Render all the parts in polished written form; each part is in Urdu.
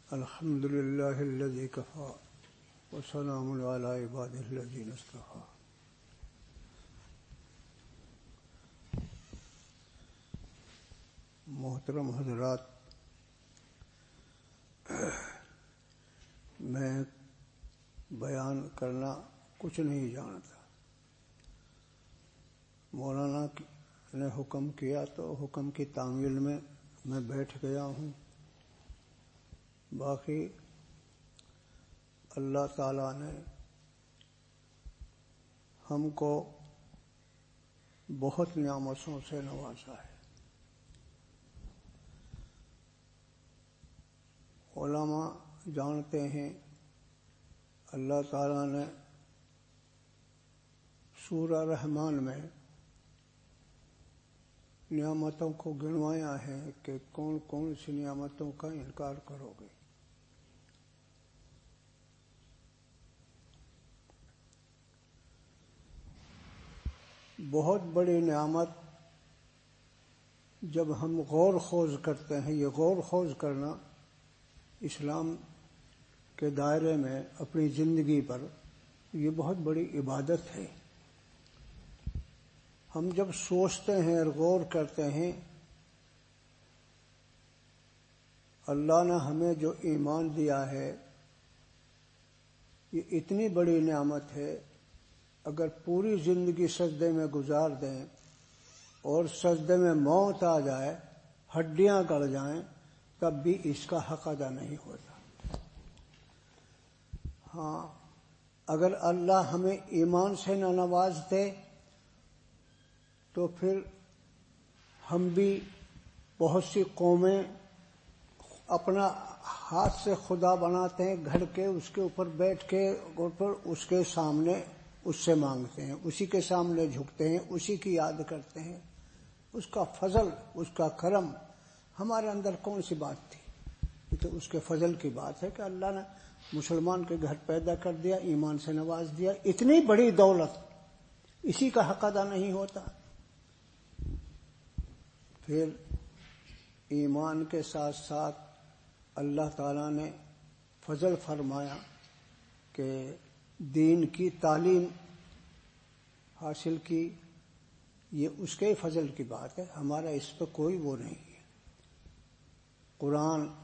الحمد للہ الذی کفی وسلام علی عبادہ الذین اصطفی۔ محترم حضرات، میں بیان کرنا کچھ نہیں جانتا۔ مولانا نے حکم کیا تو حکم کی تعمیل میں بیٹھ گیا ہوں۔ باقی اللہ تعالیٰ نے ہم کو بہت نعمتوں سے نوازا ہے۔ علماء جانتے ہیں اللہ تعالیٰ نے سورہ رحمان میں نعمتوں کو گنوایا ہے کہ کون کون سی نعمتوں کا انکار کرو گے۔ بہت بڑی نعمت جب ہم غور خوض کرتے ہیں، یہ غور خوض کرنا اسلام کے دائرے میں اپنی زندگی پر یہ بہت بڑی عبادت ہے۔ ہم جب سوچتے ہیں اور غور کرتے ہیں اللہ نے ہمیں جو ایمان دیا ہے یہ اتنی بڑی نعمت ہے، اگر پوری زندگی سجدے میں گزار دیں اور سجدے میں موت آ جائے، ہڈیاں گڑ جائیں، تب بھی اس کا حق ادا نہیں ہوتا۔ ہاں، اگر اللہ ہمیں ایمان سے نہ نوازتے تو پھر ہم بھی بہت سی قومیں اپنا ہاتھ سے خدا بناتے ہیں، گھڑ کے اس کے اوپر بیٹھ کے اس کے سامنے اس سے مانگتے ہیں، اسی کے سامنے جھکتے ہیں، اسی کی یاد کرتے ہیں۔ اس کا فضل، اس کا کرم ہمارے اندر کون سی بات تھی؟ یہ تو اس کے فضل کی بات ہے کہ اللہ نے مسلمان کے گھر پیدا کر دیا، ایمان سے نواز دیا۔ اتنی بڑی دولت، اسی کا حق ادا نہیں ہوتا؟ پھر ایمان کے ساتھ ساتھ اللہ تعالیٰ نے فضل فرمایا کہ دین کی تعلیم حاصل کی، یہ اس کے فضل کی بات ہے، ہمارا اس پہ کوئی وہ نہیں ہے۔ قرآن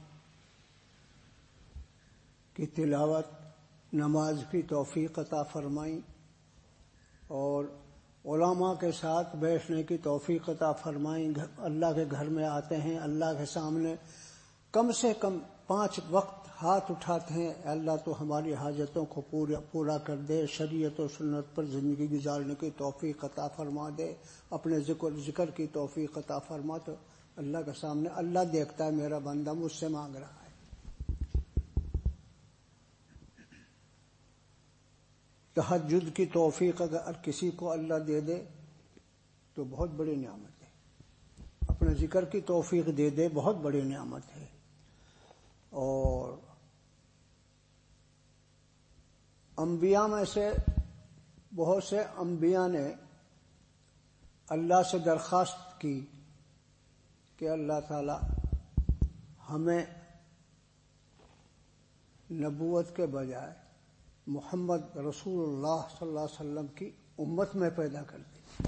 کی تلاوت، نماز کی توفیق عطا فرمائی، اور علماء کے ساتھ بیٹھنے کی توفیق عطا فرمائی۔ اللہ کے گھر میں آتے ہیں، اللہ کے سامنے کم سے کم 5 وقت ہاتھ اٹھاتے ہیں، اللہ تو ہماری حاجتوں کو پورا کر دے، شریعت و سنت پر زندگی گزارنے کی توفیق عطا فرما دے، اپنے ذکر کی توفیق عطا فرما۔ تو اللہ کے سامنے اللہ دیکھتا ہے میرا بندہ مجھ سے مانگ رہا ہے۔ تہجد کی توفیق اگر کسی کو اللہ دے دے تو بہت بڑی نعمت ہے، اپنے ذکر کی توفیق دے دے بہت بڑی نعمت ہے۔ اور انبیاء میں سے بہت سے انبیاء نے اللہ سے درخواست کی کہ اللہ تعالی ہمیں نبوت کے بجائے محمد رسول اللہ صلی اللہ علیہ وسلم کی امت میں پیدا کر دی۔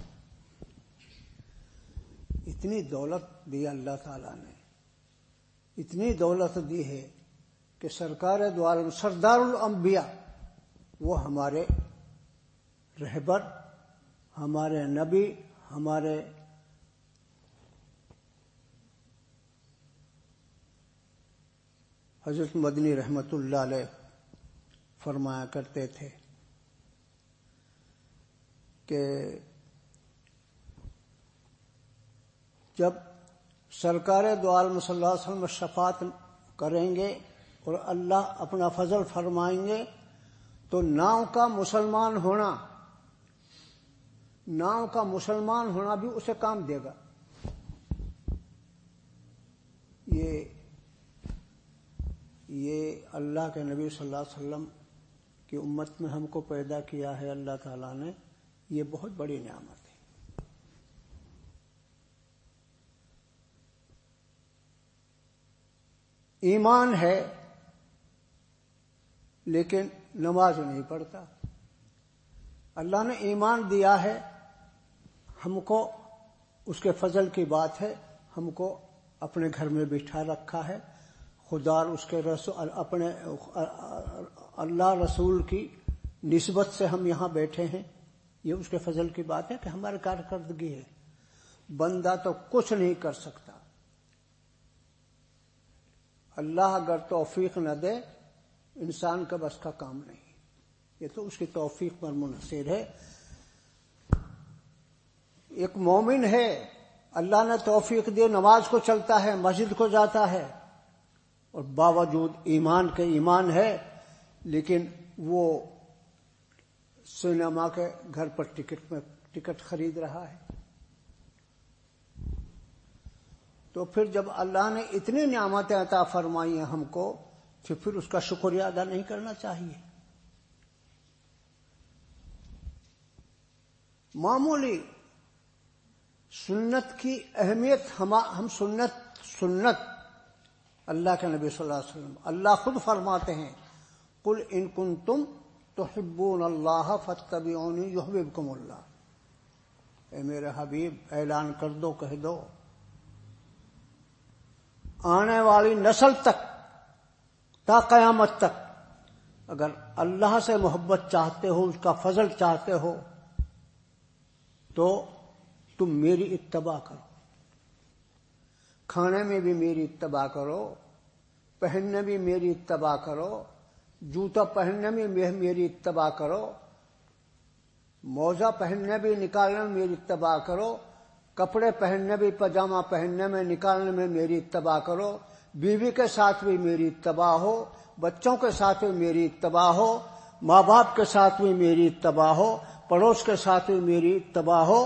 اتنی دولت دی اللہ تعالیٰ نے، اتنی دولت دی ہے کہ سرکار دو عالم، سردار الانبیاء، وہ ہمارے رہبر، ہمارے نبی، ہمارے حضرت مدنی رحمت اللہ علیہ فرمایا کرتے تھے کہ جب سرکار دو عالم صلی اللہ علیہ وسلم شفاعت کریں گے اور اللہ اپنا فضل فرمائیں گے تو ناؤ کا مسلمان ہونا بھی اسے کام دے گا۔ یہ اللہ کے نبی صلی اللہ علیہ وسلم کی امت میں ہم کو پیدا کیا ہے اللہ تعالیٰ نے، یہ بہت بڑی نعمت ہے۔ ایمان ہے لیکن نماز نہیں پڑھتا۔ اللہ نے ایمان دیا ہے ہم کو، اس کے فضل کی بات ہے، ہم کو اپنے گھر میں بٹھا رکھا ہے، خدا اور اس کے رسول اپنے اللہ رسول کی نسبت سے ہم یہاں بیٹھے ہیں، یہ اس کے فضل کی بات ہے کہ ہماری کارکردگی ہے۔ بندہ تو کچھ نہیں کر سکتا، اللہ اگر توفیق نہ دے انسان کا بس کا کام نہیں، یہ تو اس کی توفیق پر منحصر ہے۔ ایک مومن ہے، اللہ نے توفیق دی، نماز کو چلتا ہے، مسجد کو جاتا ہے، اور باوجود ایمان کے ایمان ہے، لیکن وہ سینما کے گھر پر ٹکٹ خرید رہا ہے۔ تو پھر جب اللہ نے اتنی نعمتیں عطا فرمائی ہیں ہم کو، پھر اس کا شکریہ ادا نہیں کرنا چاہیے؟ معمولی سنت کی اہمیت، ہم سنت اللہ کے نبی صلی اللہ علیہ وسلم، اللہ خود فرماتے ہیں قل ان کنتم تحبون اللہ فاتبعونی یحببکم اللہ، اے میرے حبیب اعلان کر دو، کہہ دو آنے والی نسل تک، تا قیامت تک، اگر اللہ سے محبت چاہتے ہو، اس کا فضل چاہتے ہو، تو تم میری اتباع کرو، کھانے میں بھی میری اتباع کرو، پہننے بھی میری اتباع کرو، جوتا پہننے میں میری اتباع کرو، موزہ پہننے بھی نکالنے میں میری اتباع کرو، کپڑے پہننے بھی، پاجامہ پہننے میں نکالنے میں میری اتباع کرو، بیوی کے ساتھ بھی میری اتباع ہو، بچوں کے ساتھ بھی میری اتباع ہو، ماں باپ کے ساتھ بھی میری اتباع ہو، پڑوس کے ساتھ بھی میری اتباع ہو،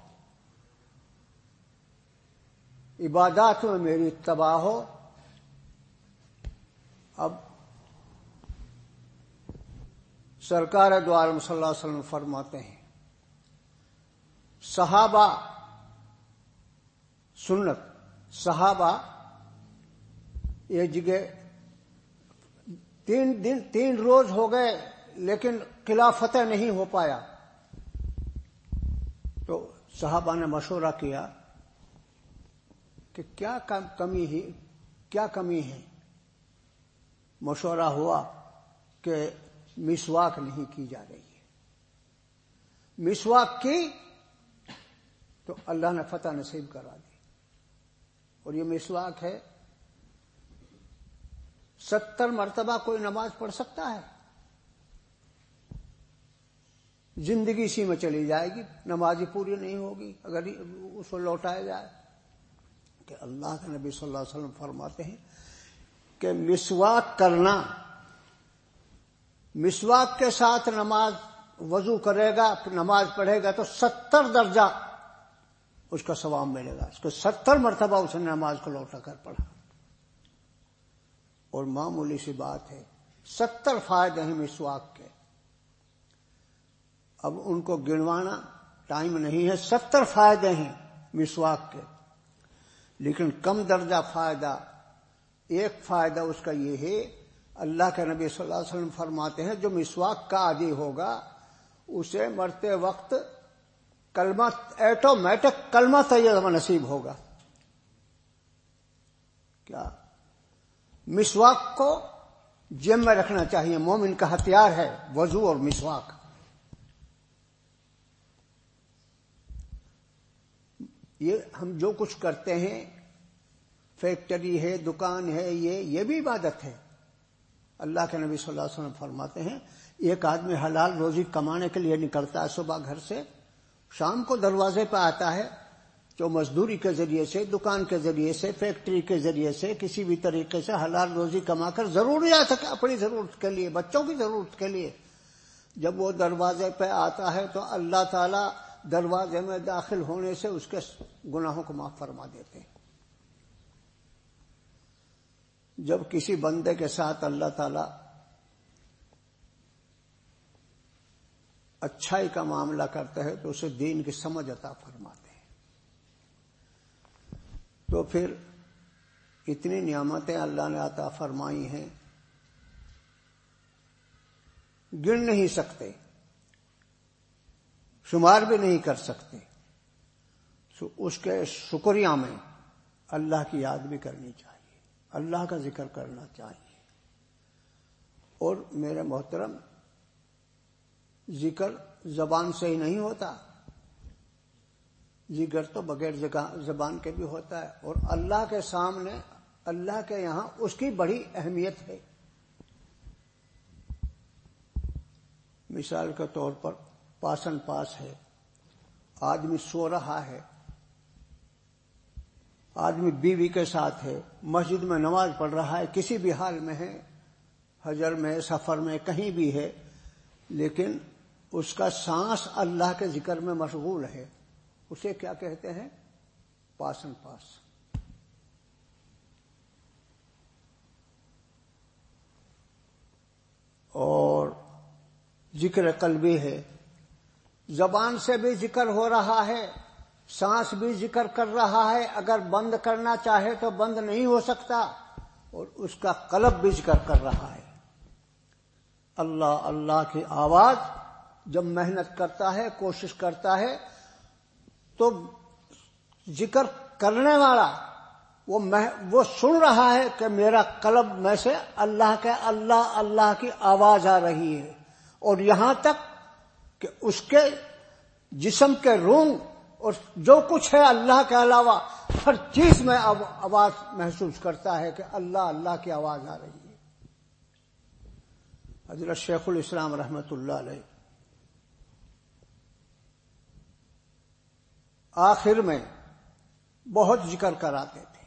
عبادات میں میری اتباع ہو۔ اب سرکار دو عالم صلی اللہ علیہ وسلم فرماتے ہیں صحابہ سنت، صحابہ ایک جگہ 3 روز ہو گئے لیکن قلعہ فتح نہیں ہو پایا، تو صحابہ نے مشورہ کیا کہ کیا کمی ہے؟ مشورہ ہوا کہ مسواک نہیں کی جا رہی ہے، مسواک کی تو اللہ نے فتح نصیب کرا دی۔ اور یہ مسواک ہے، 70 مرتبہ کوئی نماز پڑھ سکتا ہے؟ زندگی اسی میں چلی جائے گی، نماز ہی پوری نہیں ہوگی اگر اس کو لوٹایا جائے۔ کہ اللہ کے نبی صلی اللہ علیہ وسلم فرماتے ہیں کہ مسواک کرنا، مسواک کے ساتھ نماز وضو کرے گا، نماز پڑھے گا تو 70 درجہ اس کا ثواب ملے گا، اس کو 70 مرتبہ اس نے نماز کو لوٹا کر پڑھا۔ اور معمولی سی بات ہے، 70 فائدے ہیں مسواک کے، اب ان کو گنوانا ٹائم نہیں ہے، 70 فائدے ہیں مسواک کے، لیکن کم درجہ فائدہ، ایک فائدہ اس کا یہ ہے، اللہ کے نبی صلی اللہ علیہ وسلم فرماتے ہیں جو مسواک کا عادی ہوگا اسے مرتے وقت کلمہ ایٹومیٹک کلمہ طیبہ نصیب ہوگا۔ کیا مسواک کو جیب میں رکھنا چاہیے، مومن کا ہتھیار ہے وضو اور مسواک۔ یہ ہم جو کچھ کرتے ہیں، فیکٹری ہے، دکان ہے، یہ بھی عبادت ہے۔ اللہ کے نبی صلی اللہ علیہ وسلم فرماتے ہیں ایک آدمی حلال روزی کمانے کے لیے نکلتا ہے صبح گھر سے، شام کو دروازے پہ آتا ہے، جو مزدوری کے ذریعے سے، دکان کے ذریعے سے، فیکٹری کے ذریعے سے، کسی بھی طریقے سے حلال روزی کما کر ضروریات اپنی ضرورت کے لیے، بچوں کی ضرورت کے لیے جب وہ دروازے پہ آتا ہے تو اللہ تعالیٰ دروازے میں داخل ہونے سے اس کے گناہوں کو معاف فرما دیتے ہیں۔ جب کسی بندے کے ساتھ اللہ تعالیٰ اچھائی کا معاملہ کرتا ہے تو اسے دین کی سمجھ عطا فرماتے ہیں۔ تو پھر اتنی نعمتیں اللہ نے عطا فرمائی ہیں، گن نہیں سکتے، شمار بھی نہیں کر سکتے، اس کے شکریہ میں اللہ کی یاد بھی کرنی چاہیے، اللہ کا ذکر کرنا چاہیے۔ اور میرے محترم، ذکر زبان سے ہی نہیں ہوتا، ذکر تو بغیر زبان کے بھی ہوتا ہے، اور اللہ کے سامنے، اللہ کے یہاں اس کی بڑی اہمیت ہے۔ مثال کے طور پر پاسن پاس ہے، آدمی سو رہا ہے، آدمی بیوی کے ساتھ ہے، مسجد میں نماز پڑھ رہا ہے، کسی بھی حال میں ہے، حضر میں، سفر میں، کہیں بھی ہے، لیکن اس کا سانس اللہ کے ذکر میں مشغول ہے، اسے کیا کہتے ہیں؟ پاسن پاس۔ اور ذکر قلبی ہے، زبان سے بھی ذکر ہو رہا ہے، سانس بھی ذکر کر رہا ہے، اگر بند کرنا چاہے تو بند نہیں ہو سکتا، اور اس کا قلب بھی ذکر کر رہا ہے۔ اللہ اللہ کی آواز جب محنت کرتا ہے، کوشش کرتا ہے، تو ذکر کرنے والا وہ سن رہا ہے کہ میرا قلب میں سے اللہ کے اللہ اللہ کی آواز آ رہی ہے، اور یہاں تک کہ اس کے جسم کے رونگ اور جو کچھ ہے اللہ کے علاوہ ہر چیز میں آواز محسوس کرتا ہے کہ اللہ اللہ کی آواز آ رہی ہے۔ حضرت شیخ الاسلام رحمۃ اللہ علیہ آخر میں بہت ذکر کراتے تھے،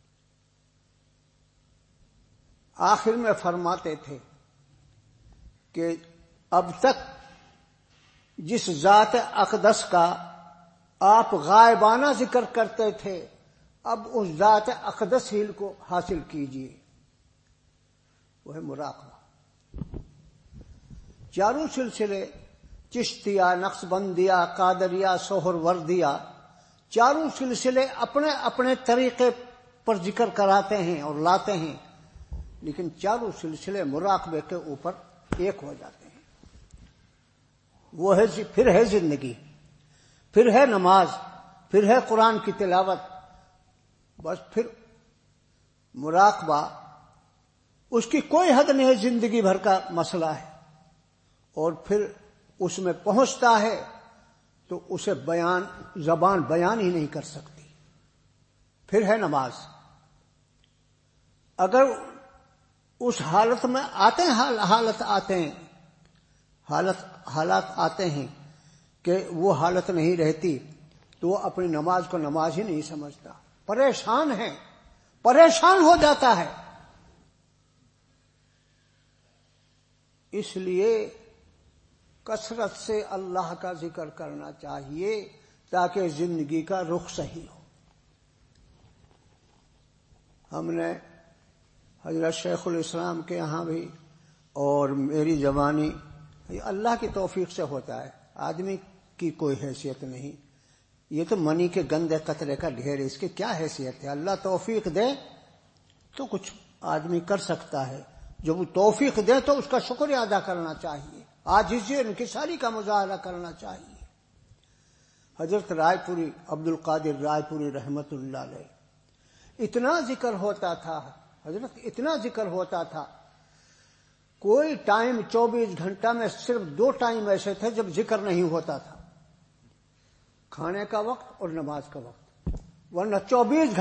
آخر میں فرماتے تھے کہ اب تک جس ذات اقدس کا آپ غائبانہ ذکر کرتے تھے، اب اس ذات اقدس ہی کو حاصل کیجیے، وہ ہے مراقبہ۔ چاروں سلسلے، چشتیہ، نقشبندیہ، قادریہ، سہروردیہ، چاروں سلسلے اپنے اپنے طریقے پر ذکر کراتے ہیں اور لاتے ہیں، لیکن چاروں سلسلے مراقبے کے اوپر ایک ہو جاتے ہیں۔ وہ ہے پھر ہے زندگی، پھر ہے نماز، پھر ہے قرآن کی تلاوت، بس پھر مراقبہ اس کی کوئی حد نہیں ہے، زندگی بھر کا مسئلہ ہے، اور پھر اس میں پہنچتا ہے تو اسے زبان بیان ہی نہیں کر سکتی۔ پھر ہے نماز، اگر اس حالت میں آتے ہیں، حالات آتے ہیں کہ وہ حالت نہیں رہتی، تو وہ اپنی نماز کو نماز ہی نہیں سمجھتا، پریشان ہے، پریشان ہو جاتا ہے۔ اس لیے کثرت سے اللہ کا ذکر کرنا چاہیے تاکہ زندگی کا رخ صحیح ہو۔ ہم نے حضرت شیخ الاسلام کے یہاں بھی، اور میری جوانی، یہ اللہ کی توفیق سے ہوتا ہے، آدمی کی کوئی حیثیت نہیں، یہ تو منی کے گندے قطرے کا ڈھیر ہے، اس کی کیا حیثیت ہے؟ اللہ توفیق دے تو کچھ آدمی کر سکتا ہے، جب وہ توفیق دے تو اس کا شکریہ ادا کرنا چاہیے، عاجزی اور انکساری کا مظاہرہ کرنا چاہیے۔ حضرت رائے پوری، عبد القادر رائے پوری رحمت اللہ علیہ، اتنا ذکر ہوتا تھا، حضرت اتنا ذکر ہوتا تھا، کوئی ٹائم 24 گھنٹہ میں صرف 2 ٹائم ایسے تھے جب ذکر نہیں ہوتا تھا، کھانے کا وقت اور نماز کا وقت، ورنہ 24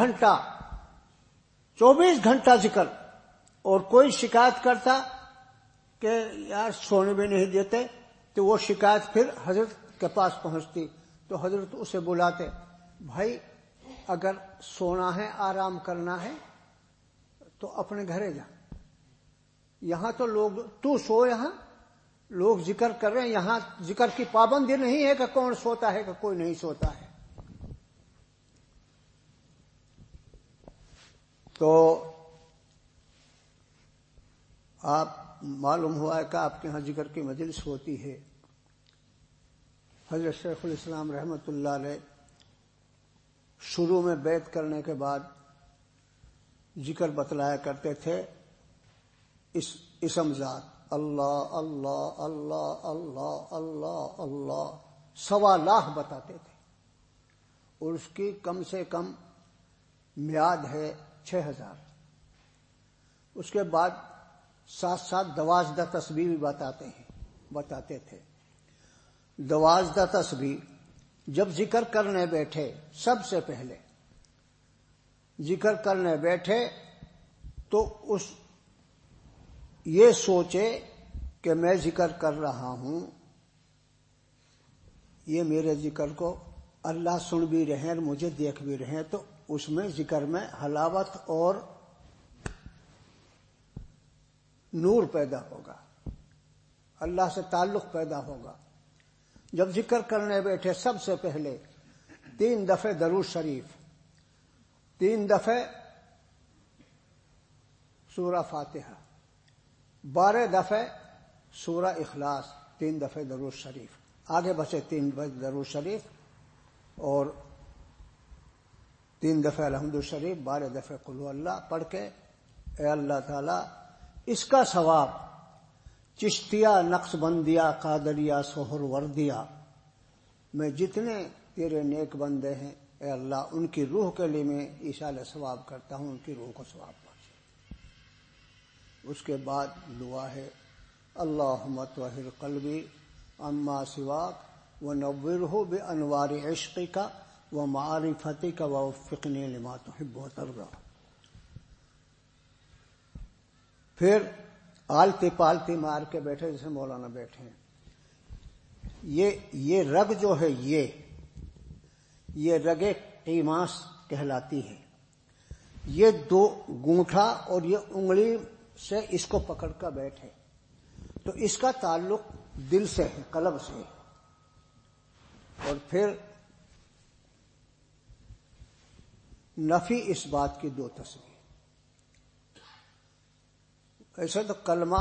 گھنٹہ ذکر۔ اور کوئی شکایت کرتا کہ یار سونے بھی نہیں دیتے، تو وہ شکایت پھر حضرت کے پاس پہنچتی، تو حضرت اسے بلاتے، بھائی اگر سونا ہے، آرام کرنا ہے تو اپنے گھرے جا، یہاں تو لوگ، تو سو، یہاں لوگ ذکر کر رہے ہیں، یہاں ذکر کی پابندی نہیں ہے کہ کون سوتا ہے کہ کوئی نہیں سوتا ہے۔ تو آپ معلوم ہوا ہے کہ آپ کے ہاں ذکر کی مجلس ہوتی ہے۔ حضرت شیخ الاسلام رحمۃ اللہ علیہ شروع میں بیعت کرنے کے بعد ذکر بتلایا کرتے تھے، اسم ذات اللہ اللہ اللہ اللہ اللہ اللہ 1.25 لاکھ بتاتے تھے، اور اس کی کم سے کم میعاد ہے 6000۔ اس کے بعد ساتھ ساتھ 12 تسبیح بھی بتاتے تھے۔ 12 تسبیح جب ذکر کرنے بیٹھے، سب سے پہلے ذکر کرنے بیٹھے تو یہ سوچے کہ میں ذکر کر رہا ہوں، یہ میرے ذکر کو اللہ سن بھی رہے ہیں اور مجھے دیکھ بھی رہے ہیں، تو اس میں ذکر میں حلاوت اور نور پیدا ہوگا، اللہ سے تعلق پیدا ہوگا۔ جب ذکر کرنے بیٹھے سب سے پہلے 3 دفعے درود شریف، 3 دفعے سورہ فاتحہ، 12 دفعے سورہ اخلاص، 3 دفعے درود شریف، آگے بچے 3 دفعے درود شریف اور 3 دفعہ الحمد شریف، 12 دفعے قل هو اللہ پڑھ کے اے اللہ تعالی اس کا ثواب چشتیہ، نقش بندیہ، قادریہ، سہر وردیہ میں جتنے تیرے نیک بندے ہیں اے اللہ ان کی روح کے لیے میں ایصال ثواب کرتا ہوں، ان کی روح کو ثواب پہنچے۔ اس کے بعد دعا ہے اللہم طہر قلبی عما سواک ونورہ بانوار عشقک ومعرفتک ووفقنی لما تحب وترضى۔ پھر آلتی پالتی مار کے بیٹھے جیسے مولانا بیٹھے ہیں۔ یہ رگ جو ہے یہ رگ قیماس کہلاتی ہے۔ یہ 2 گونٹھا اور یہ انگلی سے اس کو پکڑ کر بیٹھے تو اس کا تعلق دل سے ہے، قلب سے ہے۔ اور پھر نفی اس بات کی 2 تسبیح۔ ایسے تو کلمہ،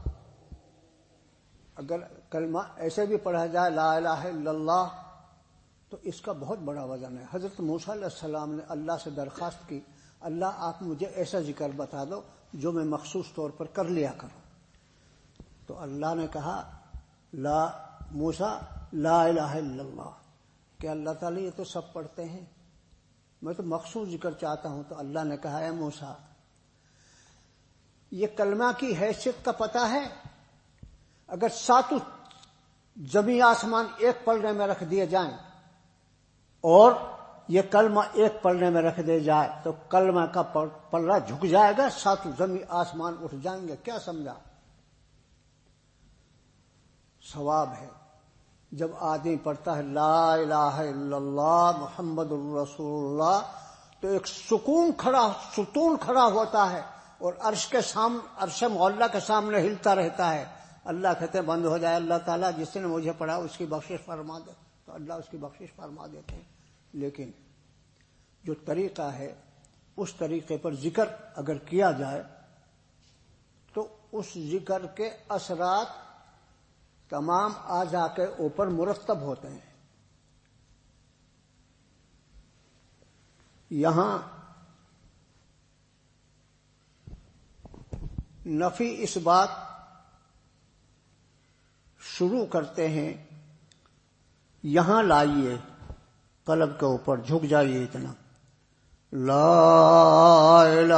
اگر کلمہ ایسے بھی پڑھا جائے لا الہ الا اللہ تو اس کا بہت بڑا وزن ہے۔ حضرت موسیٰ علیہ السلام نے اللہ سے درخواست کی اللہ آپ مجھے ایسا ذکر بتا دو جو میں مخصوص طور پر کر لیا کروں، تو اللہ نے کہا لا موسیٰ لا الہ الا اللہ، کہ اللہ تعالی یہ تو سب پڑھتے ہیں، میں تو مخصوص ذکر چاہتا ہوں۔ تو اللہ نے کہا اے موسیٰ یہ کلمہ کی حیثیت کا پتہ ہے؟ اگر 7 زمین آسمان ایک پلڑے میں رکھ دیے جائیں اور یہ کلمہ ایک پلڑے میں رکھ دے جائے تو کلمہ کا پلڑا جھک جائے گا، 7 زمین آسمان اٹھ جائیں گے۔ کیا سمجھا؟ ثواب ہے جب آدمی پڑھتا ہے لا الہ الا اللہ محمد الرسول اللہ تو ایک ستون کھڑا ہوتا ہے اور عرش معلیٰ کے سامنے ہلتا رہتا ہے۔ اللہ کہتے ہیں بند ہو جائے، اللہ تعالیٰ جس نے مجھے پڑھا اس کی بخشش فرما دے، تو اللہ اس کی بخشش فرما دیتے ہیں۔ لیکن جو طریقہ ہے اس طریقے پر ذکر اگر کیا جائے تو اس ذکر کے اثرات تمام اعضاء کے اوپر مرتب ہوتے ہیں۔ یہاں نفی اس بات شروع کرتے ہیں، یہاں لائیے قلب کے اوپر، جھک جائیے اتنا لا الہ،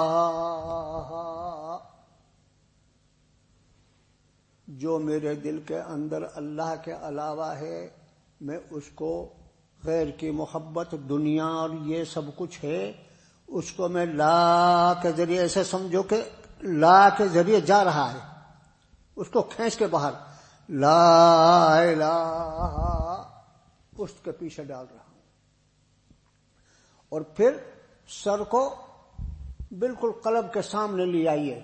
جو میرے دل کے اندر اللہ کے علاوہ ہے میں اس کو غیر کی محبت، دنیا اور یہ سب کچھ ہے اس کو میں لا کے ذریعے ایسے سمجھو کہ لا کے ذریعے جا رہا ہے، اس کو کھینچ کے باہر لا الہ اس کے پیچھے ڈال رہا ہوں، اور پھر سر کو بالکل قلب کے سامنے لے آئیے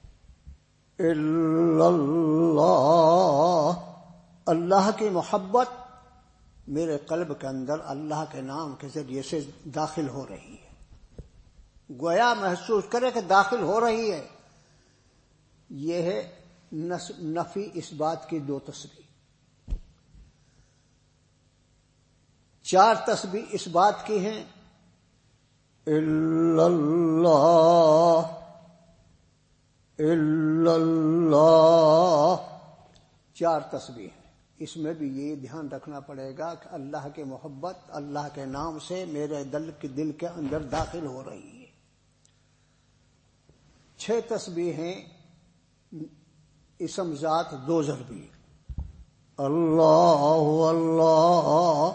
الا اللہ، اللہ کی محبت میرے قلب کے اندر اللہ کے نام کے ذریعے سے داخل ہو رہی ہے، گویا محسوس کرے کہ داخل ہو رہی ہے۔ یہ ہے نفی اس بات کی 2 تسبیح۔ 4 تسبیح اس بات کی ہیں الا اللہ، الا اللہ، 4 تسبیح ہیں۔ اس میں بھی یہ دھیان رکھنا پڑے گا کہ اللہ کی محبت اللہ کے نام سے میرے دل کے اندر داخل ہو رہی ہے۔ 6 تسبیح ہیں، اسم ذات 2 ضربی، اللہ اللہ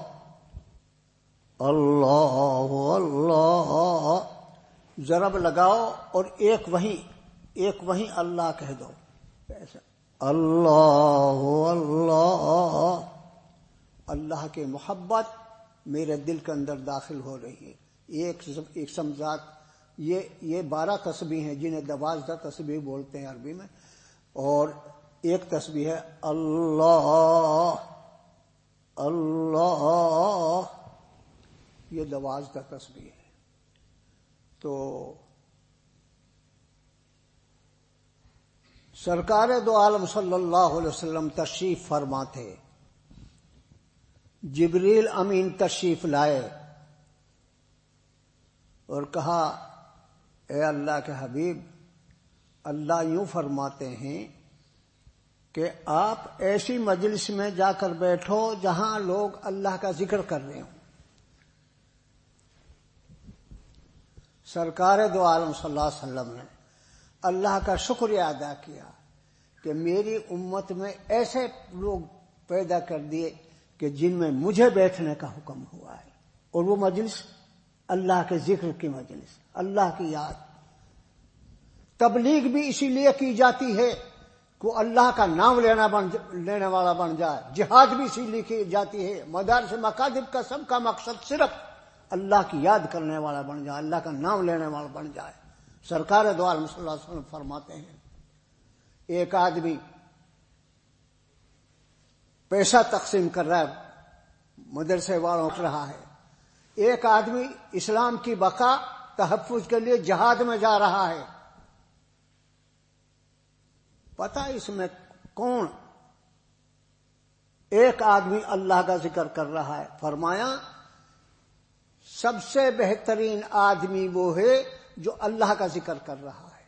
اللہ اللہ، ضرب لگاؤ اور ایک وہیں اللہ کہہ دو، ایسا اللہ اللہ، اللہ کی محبت میرے دل کے اندر داخل ہو رہی ہے۔ ایک سمجھات، یہ 12 تسبیح ہیں جنہیں 12 تسبیح بولتے ہیں عربی میں، اور ایک تسبیح ہے اللہ اللہ، یہ 12 تسبیح ہے۔ تو سرکار دو عالم صلی اللہ علیہ وسلم تشریف فرما تھے، جبریل امین تشریف لائے اور کہا اے اللہ کے حبیب، اللہ یوں فرماتے ہیں کہ آپ ایسی مجلس میں جا کر بیٹھو جہاں لوگ اللہ کا ذکر کر رہے ہوں۔ سرکار دو عالم صلی اللہ علیہ وسلم نے اللہ کا شکریہ ادا کیا کہ میری امت میں ایسے لوگ پیدا کر دیے کہ جن میں مجھے بیٹھنے کا حکم ہوا ہے، اور وہ مجلس اللہ کے ذکر کی مجلس، اللہ کی یاد۔ تبلیغ بھی اسی لیے کی جاتی ہے کہ اللہ کا نام لینے والا بن جائے، جہاد بھی اسی لیے کی جاتی ہے، مدارس مکاتب کا سب کا مقصد صرف اللہ کی یاد کرنے والا بن جائے، اللہ کا نام لینے والا بن جائے۔ سرکار دو عالم صلی اللہ علیہ وسلم فرماتے ہیں، ایک آدمی پیسہ تقسیم کر رہا ہے، مدرسے والوں کو رہا ہے، ایک آدمی اسلام کی بقا تحفظ کے لیے جہاد میں جا رہا ہے۔ پتہ اس میں کون؟ ایک آدمی اللہ کا ذکر کر رہا ہے، فرمایا سب سے بہترین آدمی وہ ہے جو اللہ کا ذکر کر رہا ہے۔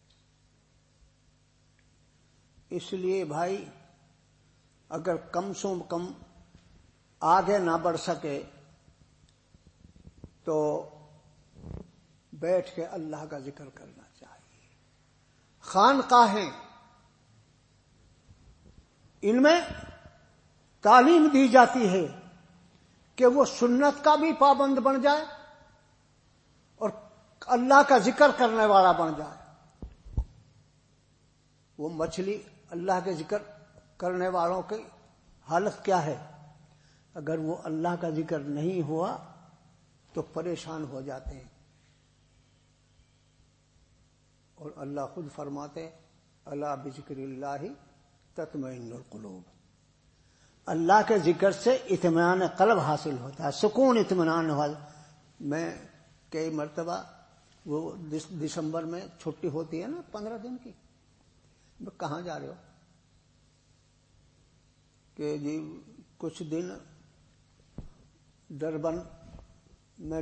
اس لیے بھائی، اگر کم سے کم آگے نہ بڑھ سکے تو بیٹھ کے اللہ کا ذکر کرنا چاہیے۔ خانقاہیں، ان میں تعلیم دی جاتی ہے کہ وہ سنت کا بھی پابند بن جائے اور اللہ کا ذکر کرنے والا بن جائے۔ وہ مچھلی اللہ کے ذکر کرنے والوں کی حالت کیا ہے؟ اگر وہ اللہ کا ذکر نہیں ہوا تو پریشان ہو جاتے ہیں، اور اللہ خود فرماتے الا بذکر اللہ تطمئن القلوب، اللہ کے ذکر سے اطمینان قلب حاصل ہوتا ہے، سکون اطمینان ہوا۔ میں کئی مرتبہ وہ دسمبر میں چھٹی ہوتی ہے نا 15 دن کی، کہاں جا رہے ہو؟ کہ جی کچھ دن ڈربن میں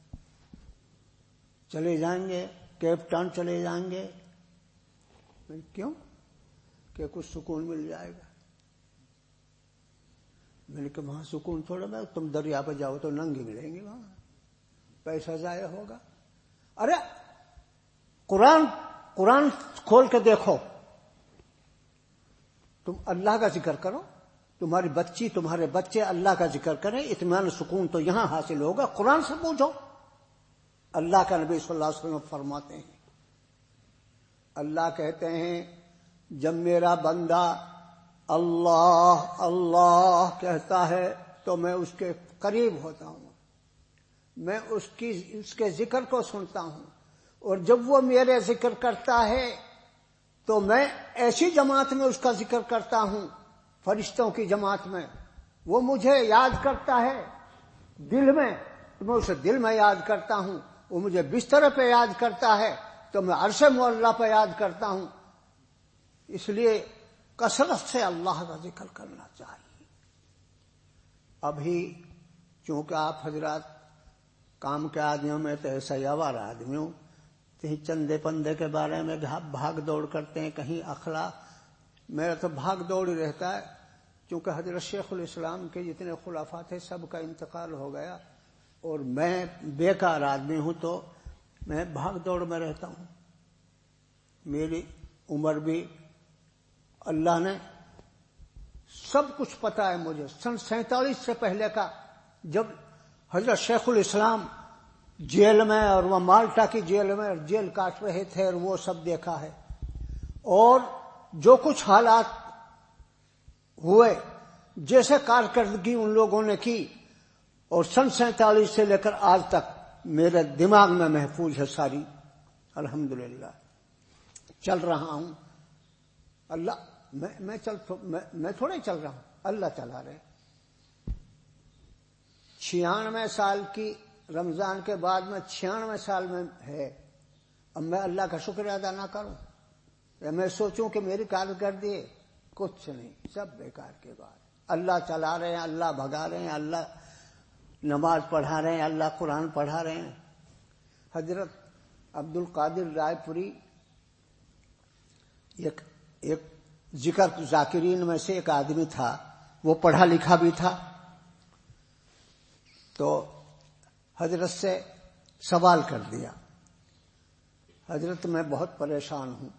چلے جائیں گے، کیپ ٹاؤن چلے جائیں گے۔ کیوں؟ کہ کچھ سکون مل جائے گا۔ میں نے کہا وہاں سکون تھوڑا میں، تم دریا پہ جاؤ تو ننگے ملیں گے، وہاں پیسہ ضائع ہوگا۔ ارے قرآن کھول کے دیکھو، تم اللہ کا ذکر کرو، تمہاری بچی تمہارے بچے اللہ کا ذکر کریں، اطمینان سکون تو یہاں حاصل ہوگا۔ قرآن سے پوچھو۔ اللہ کا نبی صلی اللہ علیہ وسلم فرماتے ہیں، اللہ کہتے ہیں جب میرا بندہ اللہ اللہ کہتا ہے تو میں اس کے قریب ہوتا ہوں، میں اس کے ذکر کو سنتا ہوں، اور جب وہ میرے ذکر کرتا ہے تو میں ایسی جماعت میں اس کا ذکر کرتا ہوں، فرشتوں کی جماعت میں، وہ مجھے یاد کرتا ہے دل میں تو میں اسے دل میں یاد کرتا ہوں، وہ مجھے بستر پہ یاد کرتا ہے تو میں عرش معلیٰ پہ یاد کرتا ہوں۔ اس لیے کثرت سے اللہ کا ذکر کرنا چاہیے۔ ابھی چونکہ آپ حضرات کام کے آدمیوں میں تو ایسا آوارہ آدمیوں، کہیں چندے پندے کے بارے میں بھاگ دوڑ کرتے ہیں، کہیں اخلاق. میرا تو بھاگ دوڑ ہی رہتا ہے، کیونکہ حضرت شیخ الاسلام کے جتنے خلفاء تھے سب کا انتقال ہو گیا، اور میں بیکار آدمی ہوں تو میں بھاگ دوڑ میں رہتا ہوں. میری عمر بھی اللہ نے سب کچھ پتا ہے مجھے. سن 47 سے پہلے کا، جب حضرت شیخ الاسلام جیل میں اور وہ مالٹا کی جیل میں جیل کاٹ رہے تھے، اور وہ سب دیکھا ہے. اور جو کچھ حالات ہوئے، جیسے کارکردگی ان لوگوں نے کی، اور سن 47 سے لے کر آج تک میرے دماغ میں محفوظ ہے ساری. الحمدللہ چل رہا ہوں. اللہ میں تھوڑے چل رہا ہوں، اللہ چلا رہے. 96 سال کی رمضان کے بعد میں 96 سال میں ہے. اب میں اللہ کا شکر ادا نہ کروں یا میں سوچوں کہ میری کارکردگی کچھ نہیں، سب بیکار کے بعد. اللہ چلا رہے ہیں، اللہ بھگا رہے ہیں، اللہ نماز پڑھا رہے ہیں، اللہ قرآن پڑھا رہے ہیں. حضرت عبد القادر رائے پوری ایک ذکر ذاکرین میں سے ایک آدمی تھا، وہ پڑھا لکھا بھی تھا. تو حضرت سے سوال کر دیا، حضرت میں بہت پریشان ہوں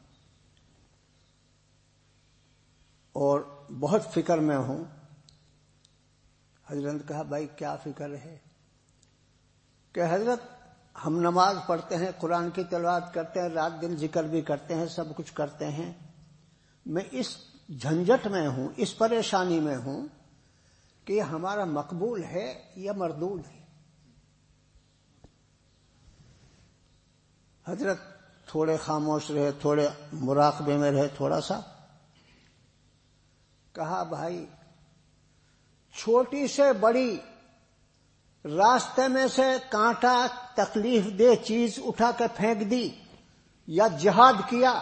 اور بہت فکر میں ہوں. حضرت نے کہا بھائی کیا فکر ہے؟ کہ حضرت ہم نماز پڑھتے ہیں، قرآن کی تلاوت کرتے ہیں، رات دن ذکر بھی کرتے ہیں، سب کچھ کرتے ہیں. میں اس جھنجٹ میں ہوں، اس پریشانی میں ہوں کہ یہ ہمارا مقبول ہے یا مردود ہے. حضرت تھوڑے خاموش رہے، تھوڑے مراقبے میں رہے، تھوڑا سا کہا بھائی چھوٹی سے بڑی راستے میں سے کانٹا تکلیف دہ چیز اٹھا کے پھینک دی یا جہاد کیا،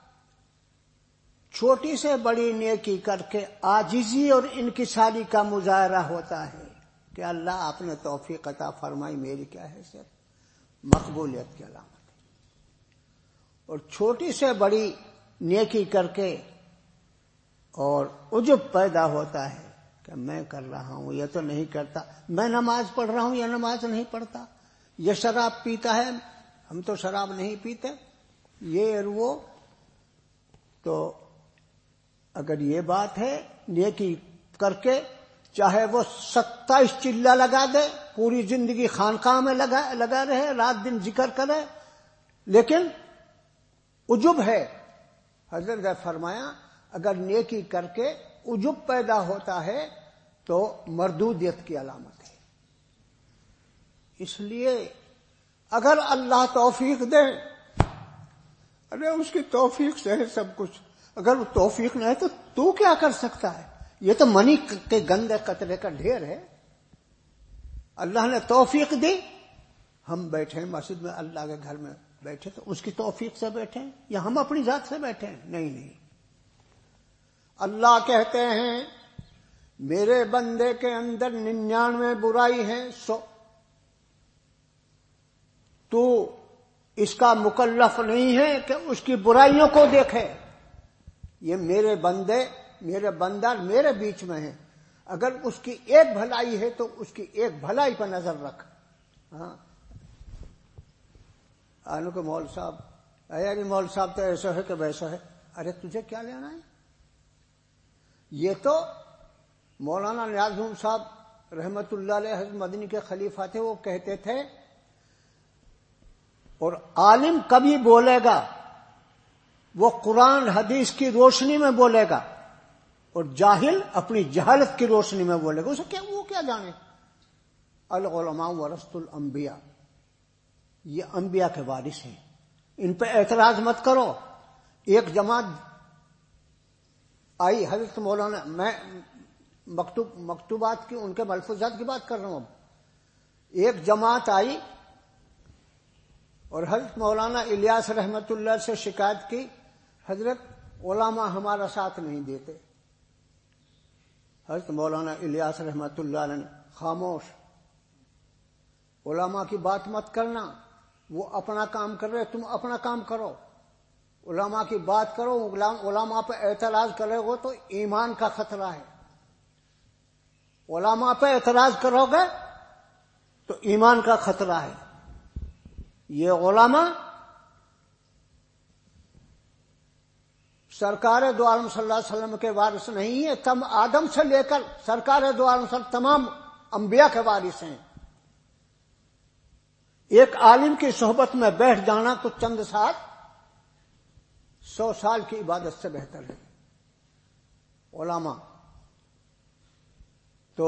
چھوٹی سے بڑی نیکی کر کے عاجزی اور انکساری کا مظاہرہ ہوتا ہے کہ اللہ آپ نے توفیق عطا فرمائی، میری کیا حیثیت، مقبولیت کی علامت ہے. اور چھوٹی سے بڑی نیکی کر کے اور عجب پیدا ہوتا ہے کہ میں کر رہا ہوں، یہ تو نہیں کرتا، میں نماز پڑھ رہا ہوں، یہ نماز نہیں پڑھتا، یہ شراب پیتا ہے، ہم تو شراب نہیں پیتے، یہ اور وہ. تو اگر یہ بات ہے، نیکی کر کے چاہے وہ 27 چلہ لگا دے، پوری زندگی خانقاہ میں لگا رہے، رات دن ذکر کرے، لیکن عجب ہے. حضرت نے فرمایا اگر نیکی کر کے عجب پیدا ہوتا ہے تو مردودیت کی علامت ہے. اس لیے اگر اللہ توفیق دے، ارے اس کی توفیق سے ہے سب کچھ. اگر وہ توفیق نہ ہے تو کیا کر سکتا ہے؟ یہ تو منی کے گندے قطرے کا ڈھیر ہے. اللہ نے توفیق دی، ہم بیٹھے مسجد میں، اللہ کے گھر میں بیٹھے تو اس کی توفیق سے بیٹھے یا ہم اپنی ذات سے بیٹھے؟ نہیں. اللہ کہتے ہیں میرے بندے کے اندر 99 برائی ہے، تو اس کا مکلف نہیں ہے کہ اس کی برائیوں کو دیکھے. یہ میرے بندہ میرے بیچ میں ہے، اگر اس کی ایک بھلائی ہے تو اس کی ایک بھلائی پر نظر رکھ. ہاں آنو کے مول صاحب، یعنی مول صاحب تو ایسا ہے کہ ویسا ہے. ارے تجھے کیا لینا ہے؟ یہ تو مولانا نیازم صاحب رحمت اللہ علیہ حضرت مدنی کے خلیفہ تھے، وہ کہتے تھے اور عالم کبھی بولے گا وہ قرآن حدیث کی روشنی میں بولے گا، اور جاہل اپنی جہالت کی روشنی میں بولے گا. اسے کیا وہ کیا جانے؟ العلماء ورثۃ الانبیاء، یہ انبیاء کے وارث ہیں، ان پہ اعتراض مت کرو. ایک جماعت آئی حضرت مولانا، میں مکتوبات کی ان کے ملفوظات کی بات کر رہا ہوں. اب ایک جماعت آئی اور حضرت مولانا الیاس رحمت اللہ سے شکایت کی، حضرت علماء ہمارا ساتھ نہیں دیتے. حضرت مولانا الیاس رحمت اللہ علیہ نے خاموش، علماء کی بات مت کرنا، وہ اپنا کام کر رہے، تم اپنا کام کرو، علماء کی بات کرو، علماء پہ اعتراض کرے گو تو ایمان کا خطرہ ہے، علماء پہ اعتراض کرو گے تو ایمان کا خطرہ ہے۔ یہ علماء سرکار دو عالم صلی اللہ علیہ وسلم کے وارث نہیں ہے، تم آدم سے لے کر سرکار دو عالم صلی اللہ علیہ وسلم تمام انبیاء کے وارث ہیں۔ ایک عالم کی صحبت میں بیٹھ جانا تو چند سال 100 سال کی عبادت سے بہتر ہے۔ علماء تو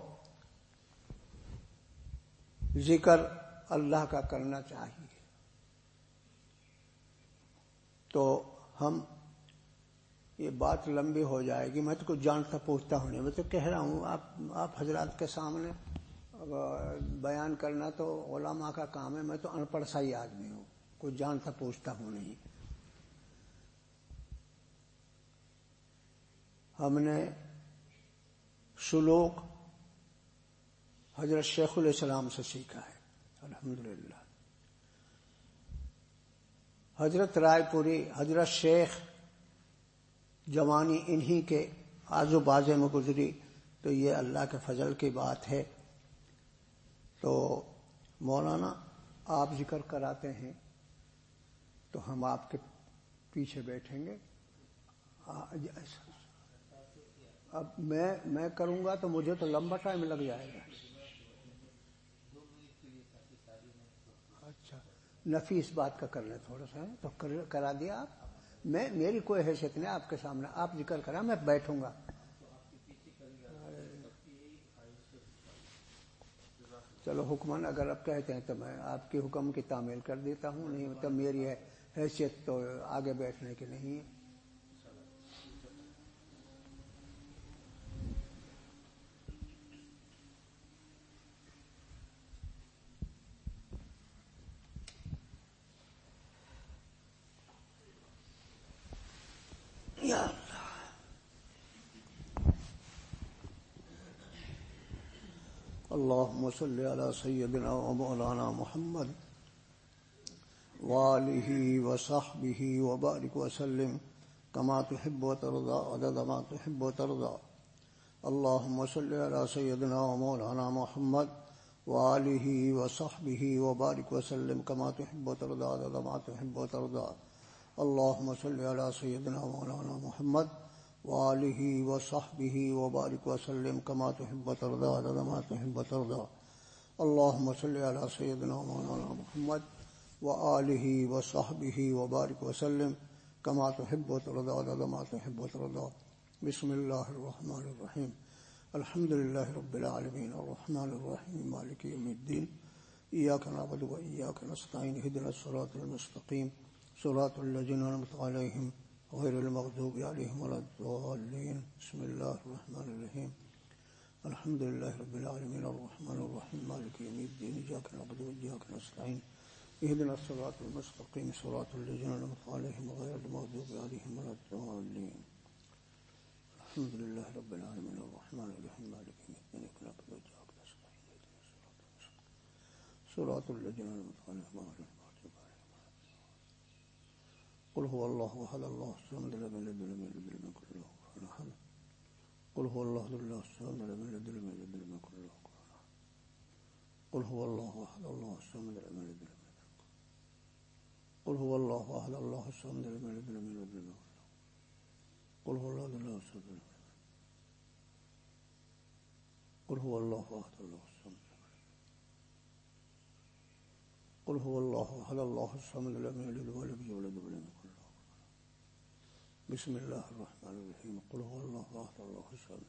ذکر اللہ کا کرنا چاہیے۔ تو ہم یہ بات لمبی ہو جائے گی، میں تو کچھ جانتا پوچھتا ہوں نہیں، میں تو کہہ رہا ہوں آپ حضرات کے سامنے بیان کرنا تو علماء کا کام ہے، میں تو ان پڑھ سا ہی آدمی ہوں، کچھ جانتا پوچھتا ہوں نہیں۔ ہم نے سلوک حضرت شیخ الاسلام سے سیکھا ہے الحمدللہ۔ حضرت رائے پوری، حضرت شیخ جوانی انہی کے آزو بازے میں گزری، تو یہ اللہ کے فضل کی بات ہے۔ تو مولانا آپ ذکر کراتے ہیں تو ہم آپ کے پیچھے بیٹھیں گے۔ اب میں کروں گا تو مجھے تو لمبا ٹائم لگ جائے گا۔ اچھا، نفیس بات کا کر لیں تھوڑا سا، تو کرا دیا آپ۔ میری کوئی حیثیت نہیں آپ کے سامنے، آپ ذکر کرا، میں بیٹھوں گا۔ چلو حکمن اگر آپ کہتے ہیں تو میں آپ کے حکم کی تعمیل کر دیتا ہوں، نہیں تو میری حیثیت تو آگے بیٹھنے کی نہیں ہے۔ یا اللهم صل على سيدنا ومولانا محمد وآله وصحبه وبارك وسلم كما تحب وترضى عدد ما تحب وترضى۔ اللهم صل على سيدنا ومولانا محمد وآله وصحبه وبارك وسلم كما تحب وترضى عدد ما تحب وترضى۔ اللهم صل على سيدنا ومولانا محمد وآله وصحبه وبارك وسلم كما تحب وترضى عدد ما تحب وترضى۔ اللهم صل على سيدنا ومولانا محمد وآله وصحبه وبارك وسلم كما تحب وترضى عدد ما تحب وترضى۔ بسم الله الرحمن الرحيم، الحمد لله رب العالمين الرحمن الرحيم مالك يوم الدين، إياك نعبد وإياك نستعين، اهدنا الصراط المستقيم صراط الذين أنعمت عليهم غير المغضوب عليهم ولا الضالين۔ بسم الله الرحمن الرحيم، الحمد لله رب العالمين الرحمن الرحيم مالك يوم الدين، إياك نعبد وإياك نستعين، اهدنا الصراط المستقيم صراط الذين أنعمت عليهم غير المغضوب عليهم ولا الضالين۔ الحمد لله رب العالمين الرحمن الرحيم مالك يوم الدين، إياك نعبد وإياك نستعين، اهدنا صراط الذين أنعمت عليهم غير المغضوب عليهم ولا الضالين۔ قل هو الله أحد الله الصمد لم يلد ولم يولد ولم يكن له كفوا أحد۔ قل هو الله الله الصمد لم يلد ولم يولد ولم يكن له كفوا أحد۔ قل هو الله أحد الله الصمد لم يلد ولم يولد۔ قل هو الله أحد الله الصمد لم يلد ولم يولد ولم يكن له۔ قل هو الله الله الصمد۔ قل هو الله أحد الله الصمد۔ قل هو الله أحد الله الصمد لم يلد ولم يولد ولم يكن له۔ بسم الله الرحمن الرحيم، قل هو الله أحد الله الصمد۔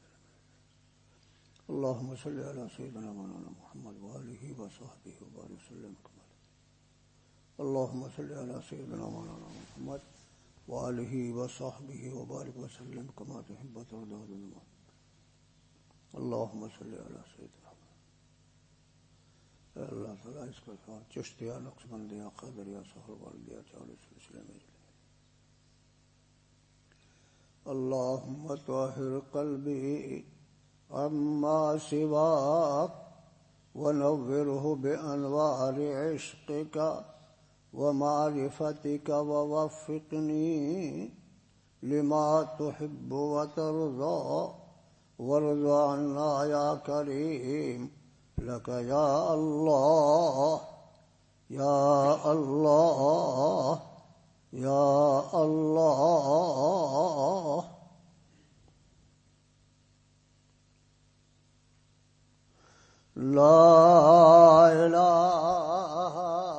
اللهم صل على سيدنا مولانا محمد وآله وصحبه وبارك وسلم كما۔ اللهم صل على سيدنا مولانا محمد وآله وصحبه وبارك وسلم كما تحب وترضى عدد ما۔ اللهم صل على سيدنا محمد۔ اللہ تعالیٰ اس کو چشتیہ نقشبندیہ قادریہ سہروردیہ چالیس سلسلے میں جلے۔ اللهم طهر قلبي عما سواك ونوره بأنوار عشقك ومعرفتك ووفقني لما تحب وترضى وارض عنا يا كريم لك يا الله يا الله يا الله. لا إله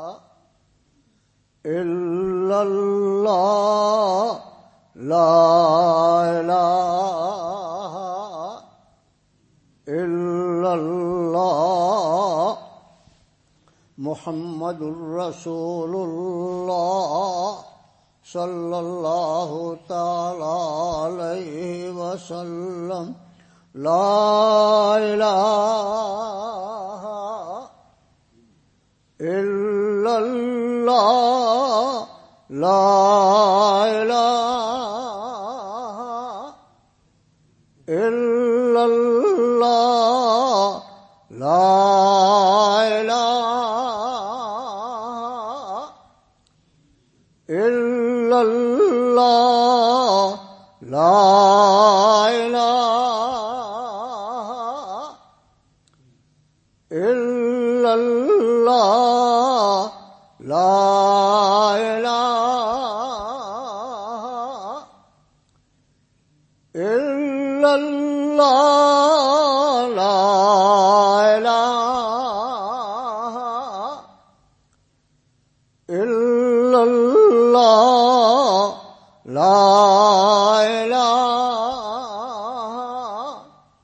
إلا الله لا إله إلا الله محمد رسول الله صلى الله تعالى عليه وسلم. لا إله إلا الله لا إله إلا الله لا إله إلا الله لا إله إلا الله لا إله إلا الله لا إله إلا الله لا إله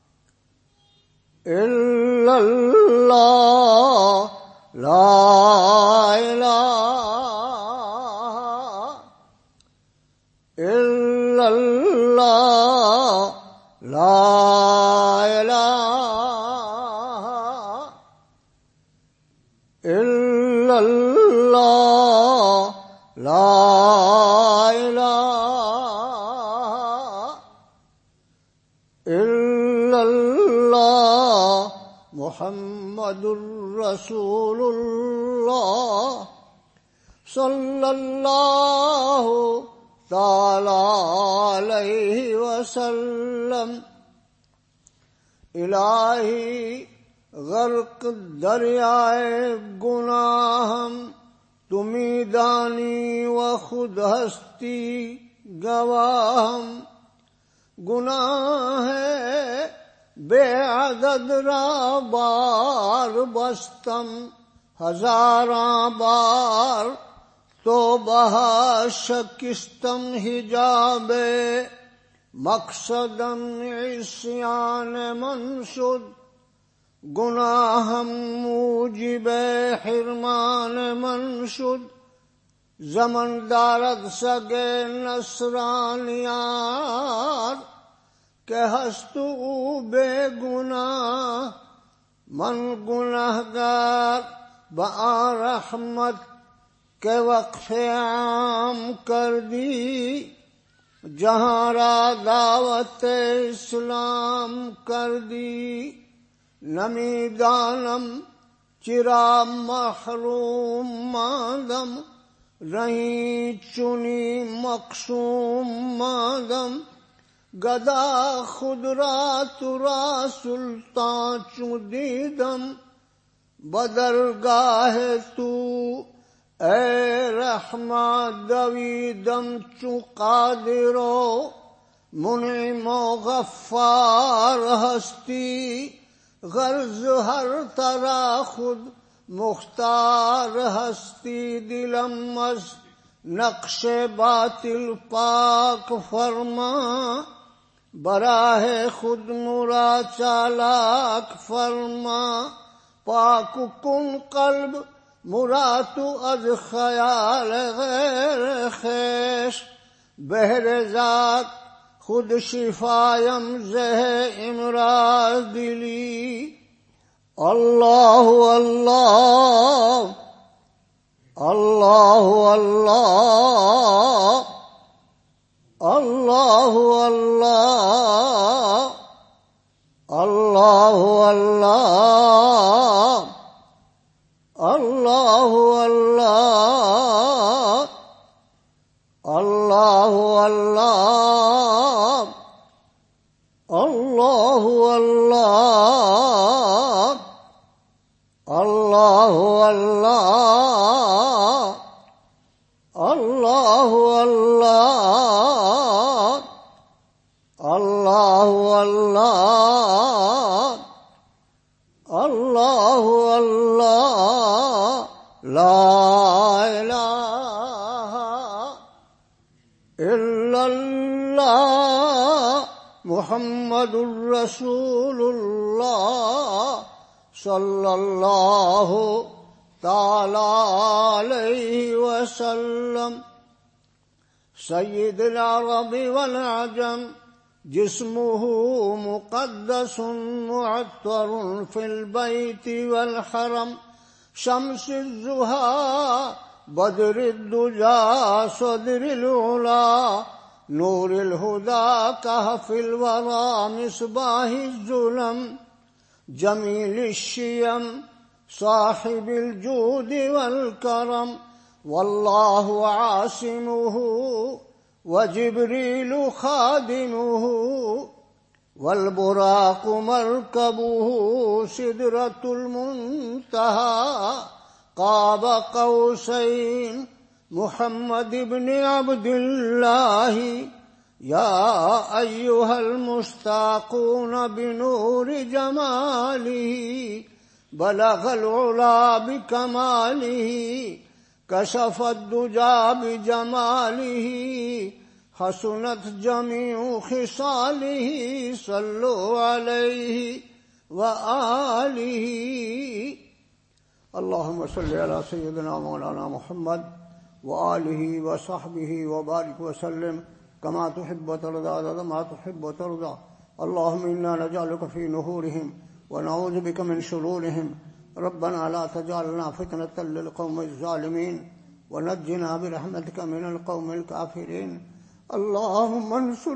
إلا الله لا إله إلا الله لا إله إلا الله لا إله إلا الله محمد رسول الله صلى الله تعالى عليه وسلم. الہی غرق دریائے گناہم تمہیں دانی و خود ہستی گواہم. گناہ ہے بے عدد را بار بستم ہزاراں بار تو بہا شکستم حجاب مقصدم عصیان من شد گناہم موجب حرمان من شد. زمن دارد سگے نصرانیار کہ ہست او بے گناہ من گنہگار بآ رحمت کے وقف عام کر دی جہاں را دعوت اسلام کر دی. نمی دانم چرا محروم ماندم رہی چنی مقصوم ماندم. گدا خود را ترا سلطان چو دیدم بدرگاہ تو اے رحمت دویدم چو قادر و منعم و غفار ہستی. غرض ہر طرح خود مختار ہستی. دلم از نقش باطل پاک فرما براہ خود مرا چالاک فرما. پاک کن قلب مرا تو از خیال غیر خیش بہر ذات خود شفایم زہ امراض دلی. اللہ اللہ اللہ اللہ اللہ اللہ اللہ اللہ اللہ اللہ اللہ اللہ اللہ اللہ لا الہ الا اللہ محمد الرسول اللہ صلی اللہ تعالی علیہ وسلم سید العرب والعجم جسمه مقدس معطر في البيت والحرم شمس الزهى بدر الدجى صدر العلا نور الهدى كهف الورى مصباح الظلم جميل الشيم صاحب الجود والكرم والله عاصمه وجبريل خادمه والبراق مركبه سدرة المنتهى قاب قوسين محمد بن عبد الله يا أيها المشتاقون بنور جماله بلغ العلا بكماله كشف الدجى بجماله حسنت جميع خصاله صلوا عليه وآله اللهم صل على سيدنا مولانا محمد وآله وصحبه وبارك وسلم كما تحب وترضى عدد ما تحب وترضى اللهم إنا نجعلك في نحورهم ونعوذ بك من شرورهم ربنا لا تجعلنا فتنة للقوم الظالمين ونجنا برحمتك من القوم الكافرين اللهم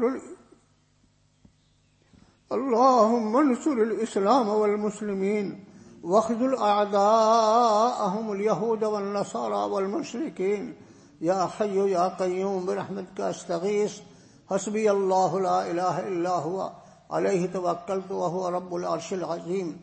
انصر الإسلام والمسلمين واخذل أعداءهم اليهود والنصارى والمشركين يا حي يا قيوم برحمتك أستغيث حسبي الله لا إله إلا هو عليه توكلت وهو رب العرش العظيم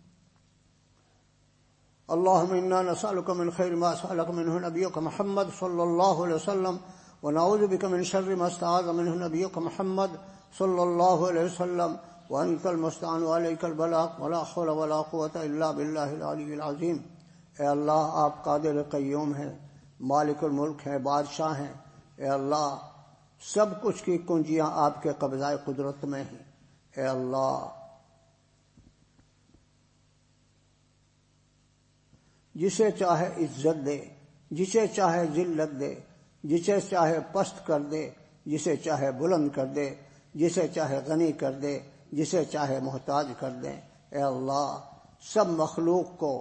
اللهم إنا نسألك من خير ما سألك منه نبيك محمد صلى الله عليه وسلم ونعوذ بك من شر ما استعاذ منه نبيك محمد صلى الله عليه وسلم وأنت المستعان وعليك البلاغ ولا حول ولا قوة إلا بالله العلي العظيم اے اللہ آپ قادر قیوم ہیں، مالک الملک ہیں، بادشاہ ہیں۔ اے اللہ سب کچھ کی کنجیاں آپ کے قبضۂ قدرت میں ہیں۔ اے اللہ جسے چاہے عزت دے، جسے چاہے ذلت دے، جسے چاہے پست کر دے، جسے چاہے بلند کر دے، جسے چاہے غنی کر دے، جسے چاہے محتاج کر دے۔ اے اللہ سب مخلوق کو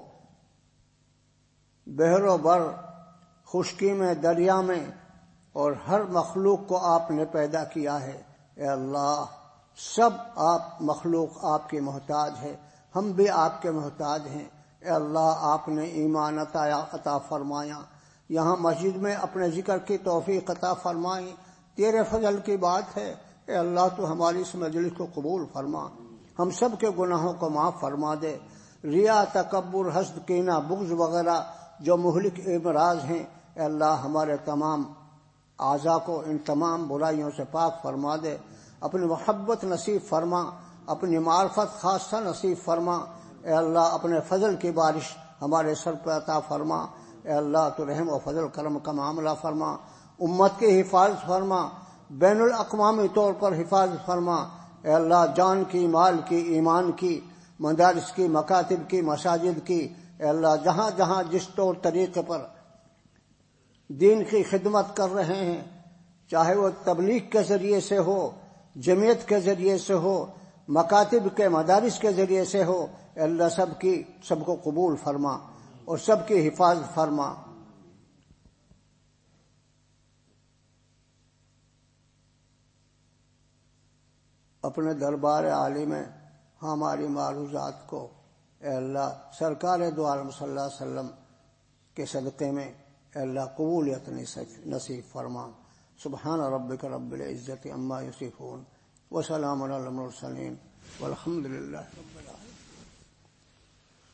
بحر و بر، خشکی میں، دریا میں، اور ہر مخلوق کو آپ نے پیدا کیا ہے۔ اے اللہ سب آپ مخلوق آپ کے محتاج ہے، ہم بھی آپ کے محتاج ہیں۔ اے اللہ آپ نے ایمان عطا فرمایا، یہاں مسجد میں اپنے ذکر کی توفیق عطا فرمائی، تیرے فضل کی بات ہے۔ اے اللہ تو ہماری اس مجلس کو قبول فرما، ہم سب کے گناہوں کو معاف فرما دے۔ ریا، تکبر، حسد، کینہ، بغض وغیرہ جو مہلک امراض ہیں، اے اللہ ہمارے تمام اعضاء کو ان تمام برائیوں سے پاک فرما دے۔ اپنی محبت نصیب فرما، اپنی معرفت خاصہ نصیب فرما۔ اے اللہ اپنے فضل کی بارش ہمارے سر پر عطا فرما۔ اے اللہ تو رحم و فضل کرم کا معاملہ فرما، امت کی حفاظت فرما، بین الاقوامی طور پر حفاظت فرما۔ اے اللہ جان کی، مال کی، ایمان کی، مدارس کی، مکاتب کی، مساجد کی، اے اللہ جہاں جہاں جس طور طریقے پر دین کی خدمت کر رہے ہیں، چاہے وہ تبلیغ کے ذریعے سے ہو، جمعیت کے ذریعے سے ہو، مکاتب کے مدارس کے ذریعے سے ہو، اے اللہ سب کو قبول فرما اور سب کی حفاظت فرما۔ اپنے دربار عالی میں ہماری معروضات کو اے اللہ سرکار دو عالم صلی اللہ علیہ وسلم کے صدقے میں اے اللہ قبولیت نصیب فرما۔ سبحان ربک رب العزت عما یصفون وسلام علی المرسلین والحمد للہ رب العالمین۔